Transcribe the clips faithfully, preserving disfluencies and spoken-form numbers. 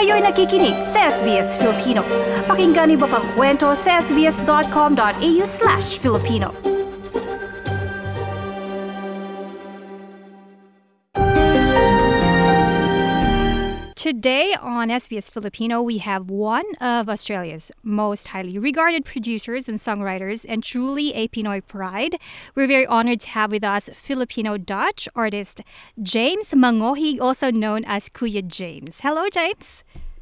Kayo'y nakikinig sa S B S Filipino. Pakinggan niyo pa ang kwento sa sbs.com.au slash Filipino. Today on S B S Filipino, we have one of Australia's most highly regarded producers and songwriters and truly a Pinoy pride. We're very honored to have with us Filipino-Dutch artist James Mangohig, also known as Kuya James. Hello, James.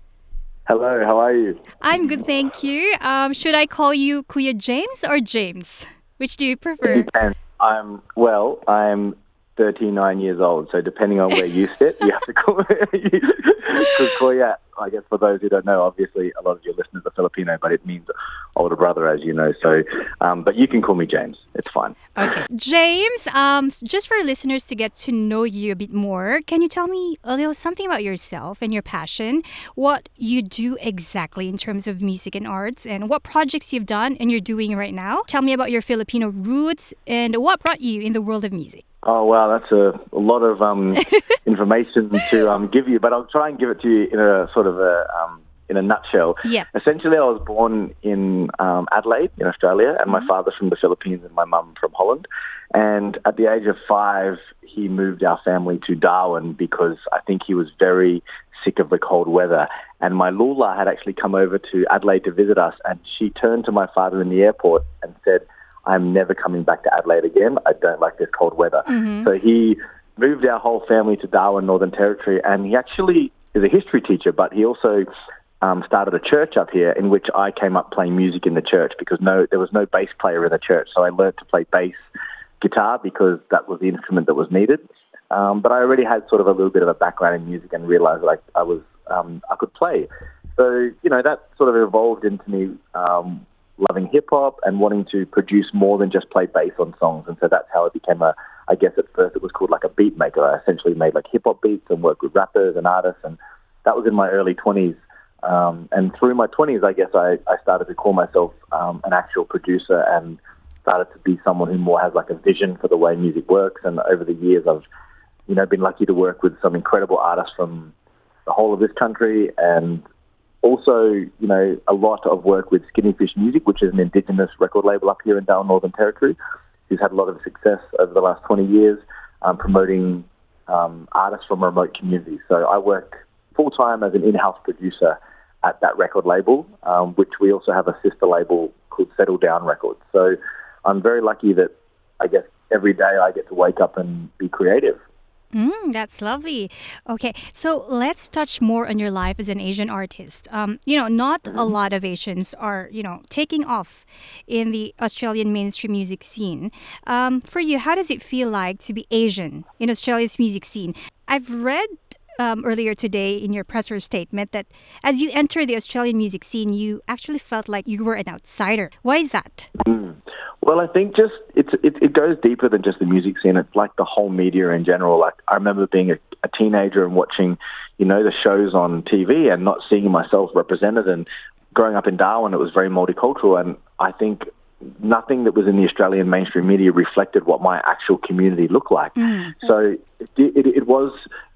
Hello, how are you? I'm good, thank you. Um, should I call you Kuya James or James? Which do you It prefer? depends. I'm, well, I'm thirty-nine years old, so depending on where you sit, you have to call me. Because Kuya, I guess for those who don't know, obviously a lot of your listeners are Filipino, but it means older brother, as you know. So, um, but you can call me James. It's fine. Okay. James, um, just for listeners to get to know you a bit more, can you tell me a little something about yourself and your passion, what you do exactly in terms of music and arts, and what projects you've done and you're doing right now? Tell me about your Filipino roots and what brought you in the world of music. Oh, wow, that's a, a lot of um, information to um, give you, but I'll try and give it to you in a sort of a um, in a nutshell. Yeah. Essentially, I was born in um, Adelaide in Australia, and Mm-hmm. my father's from the Philippines and my mum from Holland. And at the age of five, he moved our family to Darwin because I think he was very sick of the cold weather. And my Lula had actually come over to Adelaide to visit us, and she turned to my father in the airport and said, I'm never coming back to Adelaide again. I don't like this cold weather. Mm-hmm. So he moved our whole family to Darwin, Northern Territory, and he actually is a history teacher, but he also um, started a church up here in which I came up playing music in the church because no, there was no bass player in the church. So I learned to play bass guitar because that was the instrument that was needed. Um, but I already had sort of a little bit of a background in music and realized that I, I was um, I could play. So, you know, that sort of evolved into me um, loving hip-hop and wanting to produce more than just play bass on songs. And so that's how it became a, I guess at first it was called like a beat maker. I essentially made like hip-hop beats and worked with rappers and artists. And that was in my early twenties. Um, and through my twenties, I guess I, I started to call myself um, an actual producer and started to be someone who more has like a vision for the way music works. And over the years, I've, you know, been lucky to work with some incredible artists from the whole of this country, and also, you know, a lot of work with Skinny Fish Music, which is an Indigenous record label up here in Darwin, Northern Territory, who's had a lot of success over the last twenty years um, promoting um, artists from remote communities. So I work full-time as an in-house producer at that record label, um, which we also have a sister label called Settle Down Records. So I'm very lucky that I guess every day I get to wake up and be creative. Mm, that's lovely. Okay, so let's touch more on your life as an Asian artist. Um, you know, not a lot of Asians are, you know, taking off in the Australian mainstream music scene. Um, for you, how does it feel like to be Asian in Australia's music scene? I've read um, earlier today in your presser statement that as you enter the Australian music scene, you actually felt like you were an outsider. Why is that? Mm. Well, I think just it's it, it goes deeper than just the music scene. It's like the whole media in general. Like I remember being a, a teenager and watching, you know, the shows on T V and not seeing myself represented. And growing up in Darwin, it was very multicultural. And I think nothing that was in the Australian mainstream media reflected what my actual community looked like. Mm. So it, it, it was.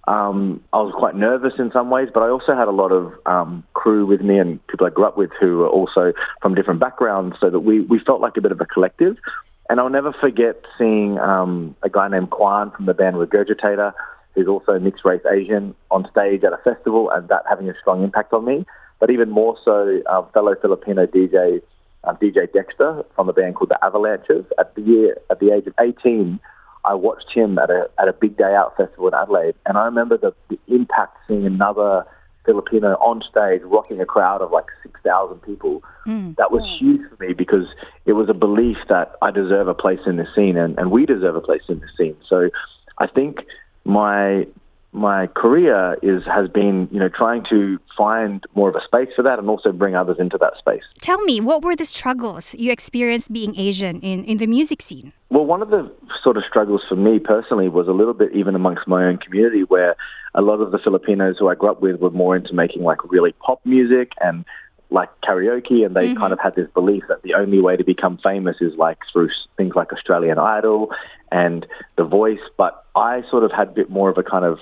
Um, I was quite nervous in some ways, but I also had a lot of um, crew with me and people I grew up with who were also from different backgrounds, so that we, we felt like a bit of a collective. And I'll never forget seeing um, a guy named Kwan from the band Regurgitator, who's also mixed race Asian, on stage at a festival, and that having a strong impact on me. But even more so, uh, fellow Filipino D J, uh, D J Dexter from a band called the Avalanches. At the year, at the age of eighteen, I watched him at a at a big day out festival in Adelaide, and I remember the, the impact seeing another Filipino on stage rocking a crowd of like six thousand people. Mm. That was huge for me because it was a belief that I deserve a place in the scene, and, and we deserve a place in the scene. So I think my my career is has been, you know, trying to find more of a space for that and also bring others into that space. Tell me, what were the struggles you experienced being Asian in, in the music scene? Well, one of the sort of struggles for me personally was a little bit even amongst my own community, where a lot of the Filipinos who I grew up with were more into making like really pop music and like karaoke, and they mm-hmm. kind of had this belief that the only way to become famous is like through things like Australian Idol and The Voice. But I sort of had a bit more of a kind of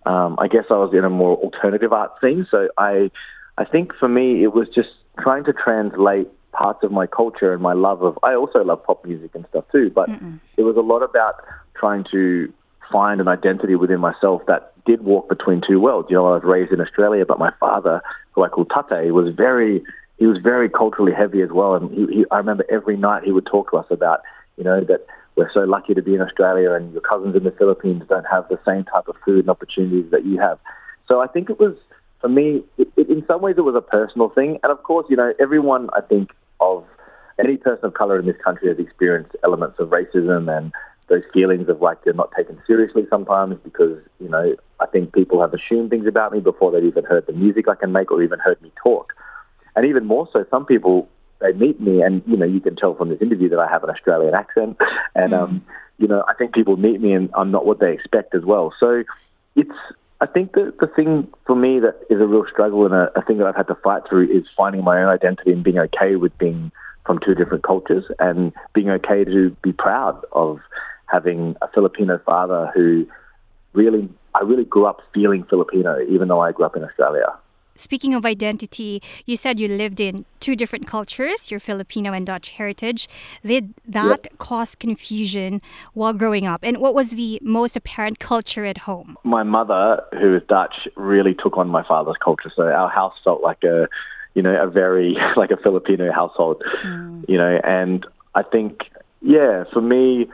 um, I guess I was in a more alternative art scene. So I, I think for me, it was just trying to translate parts of my culture and my love of, I also love pop music and stuff too, but Mm-mm. it was a lot about trying to find an identity within myself that did walk between two worlds. You know, I was raised in Australia, but my father, who I call Tate, was very, he was very culturally heavy as well. And he, he, I remember every night he would talk to us about, you know, that we're so lucky to be in Australia and your cousins in the Philippines don't have the same type of food and opportunities that you have. So I think it was, for me, it, it, in some ways it was a personal thing. And of course, you know, everyone, I think, of any person of color in this country has experienced elements of racism and those feelings of like they're not taken seriously sometimes because, you know, I think people have assumed things about me before they've even heard the music I can make or even heard me talk. And even more so, some people, they meet me and, you know, you can tell from this interview that I have an Australian accent. And, mm. um, you know, I think people meet me and I'm not what they expect as well. So it's, I think the, the thing for me that is a real struggle and a, a thing that I've had to fight through is finding my own identity and being okay with being from two different cultures and being okay to be proud of having a Filipino father who really, I really grew up feeling Filipino, even though I grew up in Australia. Speaking of identity, you said you lived in two different cultures, your Filipino and Dutch heritage. Did that yep. cause confusion while growing up? And what was the most apparent culture at home? My mother, who is Dutch, really took on my father's culture. So our house felt like a, you know, a very, like a Filipino household, mm. you know, and I think, yeah, for me,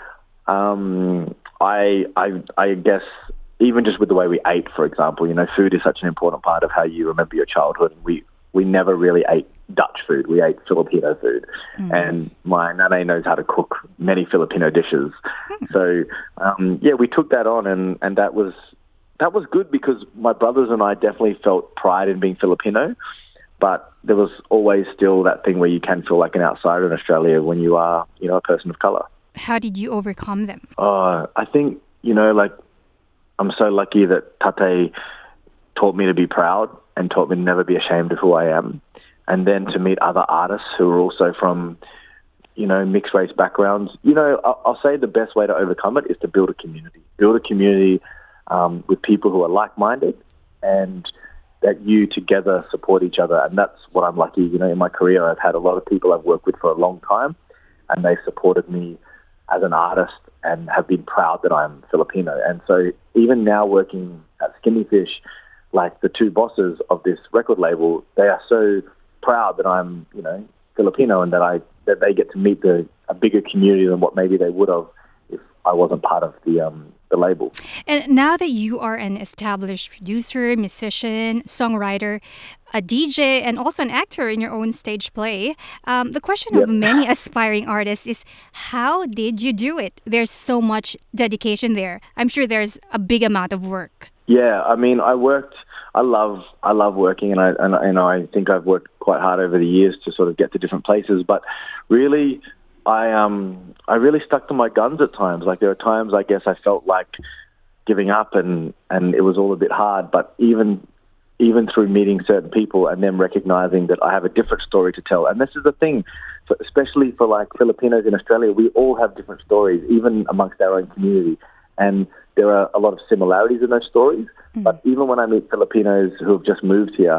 um, I, I, I guess, even just with the way we ate, for example, you know, food is such an important part of how you remember your childhood. And we, we never really ate Dutch food. We ate Filipino food. Mm. And my nana knows how to cook many Filipino dishes. Mm. So, um, yeah, we took that on and, and that was that was good because my brothers and I definitely felt pride in being Filipino. But there was always still that thing where you can feel like an outsider in Australia when you are, you know, a person of color. How did you overcome them? Uh, I think, you know, like, I'm so lucky that Tate taught me to be proud and taught me to never be ashamed of who I am. And then to meet other artists who are also from, you know, mixed race backgrounds. You know, I'll say the best way to overcome it is to build a community. Build a community um, with people who are like-minded and that you together support each other. And that's what I'm lucky, you know, in my career. I've had a lot of people I've worked with for a long time and they supported me as an artist and have been proud that I'm Filipino. And so even now working at Skinny Fish, like the two bosses of this record label, they are so proud that I'm, you know, Filipino and that I that they get to meet the a bigger community than what maybe they would have if I wasn't part of the um the label. And now that you are an established producer, musician, songwriter, a D J, and also an actor in your own stage play, um, the question yep. of many aspiring artists is, how did you do it? There's so much dedication there. I'm sure there's a big amount of work. Yeah, I mean, I worked. I love, I love working, and I and, and I think I've worked quite hard over the years to sort of get to different places. But really, I um, I really stuck to my guns at times. Like there are times, I guess, I felt like giving up, and, and it was all a bit hard. But even even through meeting certain people and them recognizing that I have a different story to tell, and this is the thing, for, especially for like Filipinos in Australia, we all have different stories, even amongst our own community, and there are a lot of similarities in those stories. Mm. But even when I meet Filipinos who have just moved here,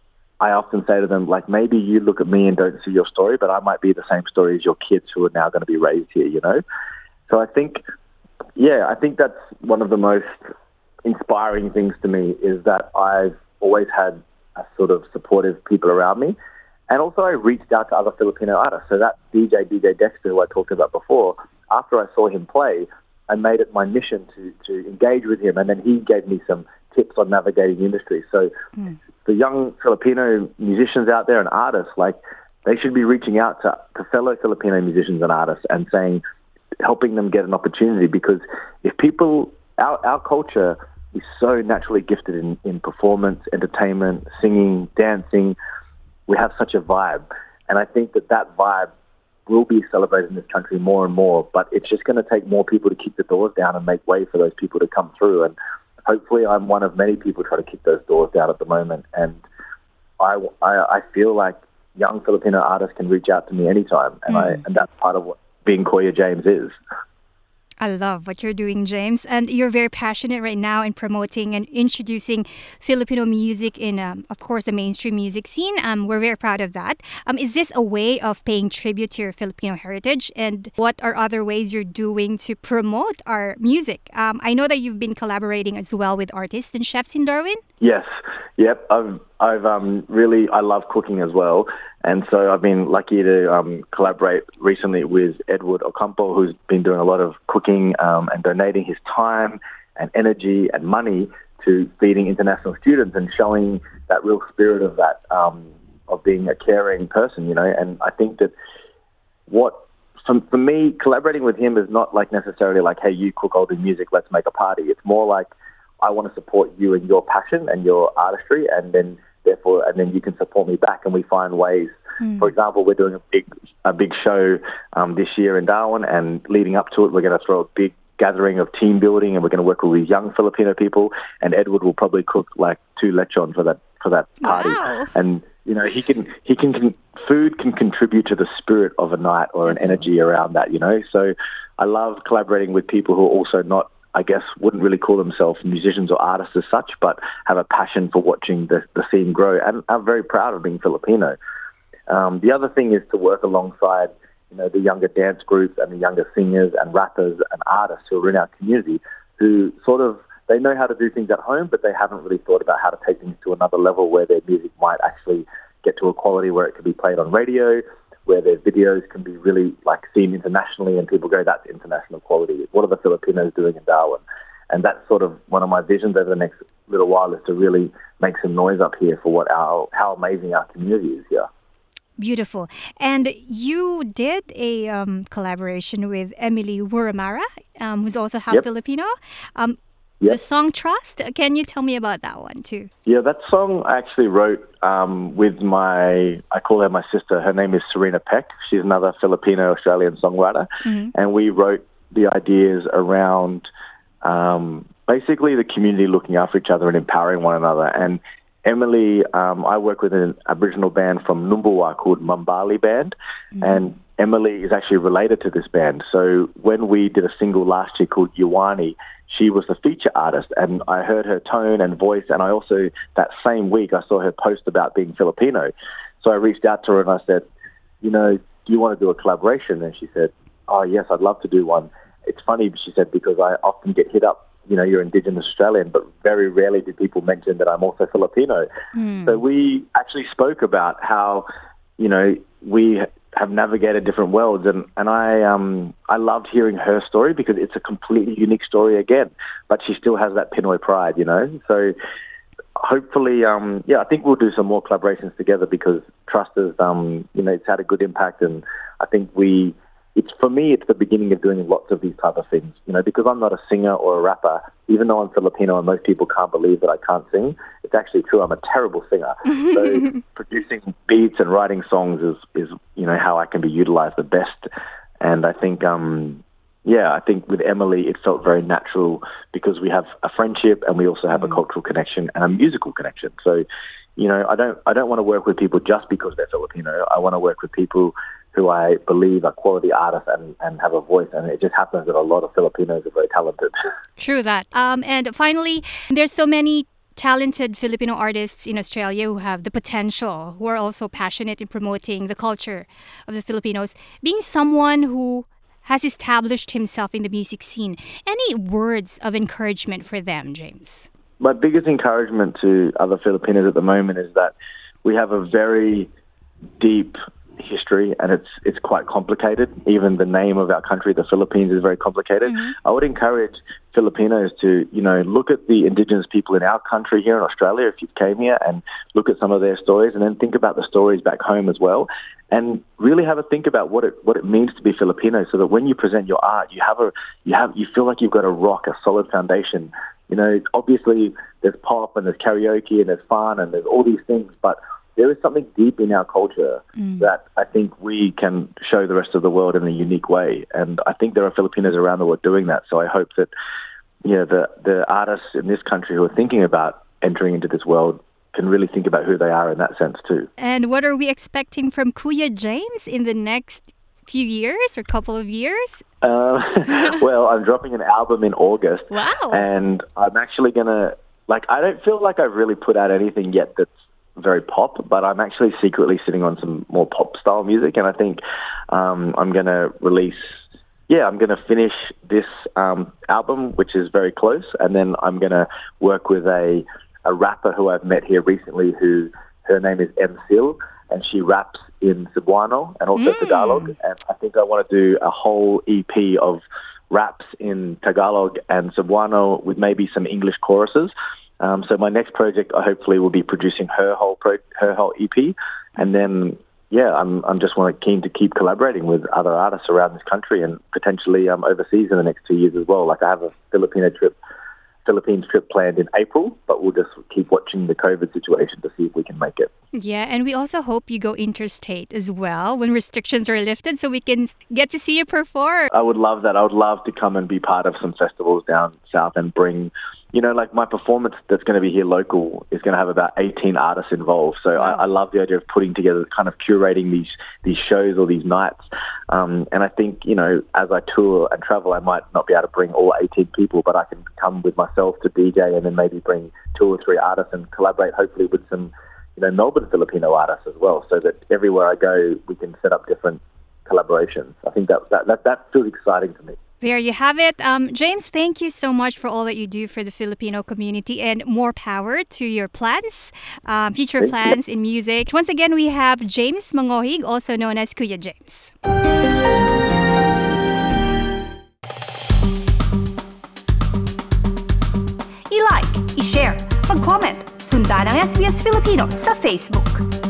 I often say to them, like, maybe you look at me and don't see your story, but I might be the same story as your kids who are now going to be raised here, you know? So I think, yeah, I think that's one of the most inspiring things to me is that I've always had a sort of supportive people around me. And also I reached out to other Filipino artists. So that D J, D J Dexter, who I talked about before, after I saw him play, I made it my mission to, to engage with him. And then he gave me some tips on navigating the industry. So mm. the young Filipino musicians out there and artists, like, they should be reaching out to, to fellow Filipino musicians and artists and saying, helping them get an opportunity. Because if people, our, our culture is so naturally gifted in, in performance, entertainment, singing, dancing. We have such a vibe. And I think that that vibe will be celebrated in this country more and more, but it's just going to take more people to kick the doors down and make way for those people to come through. And hopefully I'm one of many people trying to kick those doors down at the moment. And I, I, I feel like young Filipino artists can reach out to me anytime. And, mm. I, and that's part of what being Koya James is. I love what you're doing, James. And you're very passionate right now in promoting and introducing Filipino music in, um, of course, the mainstream music scene. Um, we're very proud of that. Um, is this a way of paying tribute to your Filipino heritage? And what are other ways you're doing to promote our music? Um, I know that you've been collaborating as well with artists and chefs in Darwin. Yes, yep. I've I've um, really I love cooking as well, and so I've been lucky to um, collaborate recently with Edward Ocampo, who's been doing a lot of cooking um, and donating his time and energy and money to feeding international students and showing that real spirit of that um, of being a caring person, you know. And I think that what for, for me collaborating with him is not like necessarily like, hey, you cook, I'll do music, let's make a party. It's more like I want to support you in your passion and your artistry, and then therefore, and then you can support me back, and we find ways. Mm. For example, we're doing a big, a big show um, this year in Darwin, and leading up to it, we're going to throw a big gathering of team building, and we're going to work with these young Filipino people. And Edward will probably cook like two lechon for that for that party, wow. and you know he can he can, can food can contribute to the spirit of a night or an energy around that. You know, so I love collaborating with people who are also not, I guess, wouldn't really call themselves musicians or artists as such, but have a passion for watching the, the scene grow, and I'm very proud of being Filipino. Um, the other thing is to work alongside, you know, the younger dance groups and the younger singers and rappers and artists who are in our community, who sort of, they know how to do things at home, but they haven't really thought about how to take things to another level where their music might actually get to a quality where it can be played on radio, where their videos can be really like seen internationally, and people go, that's international quality. What are the Filipinos doing in Darwin? And that's sort of one of my visions over the next little while, is to really make some noise up here for what our how amazing our community is here. Beautiful. And you did a um, collaboration with Emily Wuramara, um, who's also half Yep. Filipino. Um, Yep. The song Trust, can you tell me about that one too? Yeah, that song I actually wrote um, with my, I call her my sister. Her name is Serena Peck. She's another Filipino-Australian songwriter. Mm-hmm. And we wrote the ideas around um, basically the community looking after each other and empowering one another. And Emily, um, I work with an Aboriginal band from Numbawa called Mumbali Band. Mm-hmm. And Emily is actually related to this band. So when we did a single last year called Yuwani, she was the feature artist, and I heard her tone and voice, and I also, that same week, I saw her post about being Filipino. So I reached out to her and I said, you know, do you want to do a collaboration? And she said, oh, yes, I'd love to do one. It's funny, she said, because I often get hit up, you know, you're Indigenous Australian, but very rarely do people mention that I'm also Filipino. Mm. So we actually spoke about how, you know, we have navigated different worlds, and, and I um I loved hearing her story because it's a completely unique story again, but she still has that Pinoy pride, you know. So hopefully, um yeah, I think we'll do some more collaborations together, because Trust is um you know, it's had a good impact, and I think we it's for me it's the beginning of doing lots of these type of things, you know, because I'm not a singer or a rapper. Even though I'm Filipino and most people can't believe that I can't sing, it's actually true. I'm a terrible singer. So producing beats and writing songs is, is, you know, how I can be utilized the best. And I think, um, yeah, I think with Emily, it felt very natural because we have a friendship and we also have mm. a cultural connection and a musical connection. So, you know, I don't, I don't want to work with people just because they're Filipino. I want to work with people who I believe are quality artists and, and have a voice. And it just happens that a lot of Filipinos are very talented. True that. Um, and finally, there's so many talented Filipino artists in Australia who have the potential, who are also passionate in promoting the culture of the Filipinos. Being someone who has established himself in the music scene, any words of encouragement for them, James? My biggest encouragement to other Filipinos at the moment is that we have a very deep history, and it's it's quite complicated. Even the name of our country, the Philippines, is very complicated. Mm-hmm. I would encourage Filipinos to, you know, look at the Indigenous people in our country here in Australia, if you came here, and look at some of their stories, and then think about the stories back home as well, and really have a think about what it what it means to be Filipino, so that when you present your art, you have a you have you feel like you've got a rock, a solid foundation. You know, obviously there's pop and there's karaoke and there's fun and there's all these things, but there is something deep in our culture mm. that I think we can show the rest of the world in a unique way. And I think there are Filipinos around the world doing that. So I hope that, you know, the, the artists in this country who are thinking about entering into this world can really think about who they are in that sense too. And what are we expecting from Kuya James in the next few years or couple of years? Um, well, I'm dropping an album in August. Wow. And I'm actually going to, like, I don't feel like I've really put out anything yet that's very pop, but I'm actually secretly sitting on some more pop style music. And I think um, I'm going to release, yeah, I'm going to finish this um, album, which is very close. And then I'm going to work with a, a rapper who I've met here recently who, her name is M. Sil, and she raps in Cebuano and also Mm. Tagalog. And I think I want to do a whole E P of raps in Tagalog and Cebuano with maybe some English choruses. Um, so my next project, I hopefully will be producing her whole pro- her whole E P, and then yeah, I'm I'm just want keen to keep collaborating with other artists around this country and potentially um, overseas in the next two years as well. Like I have a Filipino trip. Philippines trip planned in April, but we'll just keep watching the COVID situation to see if we can make it. Yeah, and we also hope you go interstate as well when restrictions are lifted so we can get to see you perform. I would love that. I would love to come and be part of some festivals down south and bring, you know, like my performance that's going to be here local is going to have about eighteen artists involved. So Wow. I, I love the idea of putting together, kind of curating these these shows or these nights. Um, and I think, you know, as I tour and travel, I might not be able to bring all eighteen people, but I can come with myself to D J and then maybe bring two or three artists and collaborate hopefully with some, you know, Melbourne Filipino artists as well, so that everywhere I go, we can set up different collaborations. I think that that, that, that feels exciting to me. There you have it. Um, James, thank you so much for all that you do for the Filipino community, and more power to your plans, um, future Thank plans in music. Once again, we have James Mangohig, also known as Kuya James. I-like, i-share, mag-comment, sundan ang S B S Filipino sa Facebook.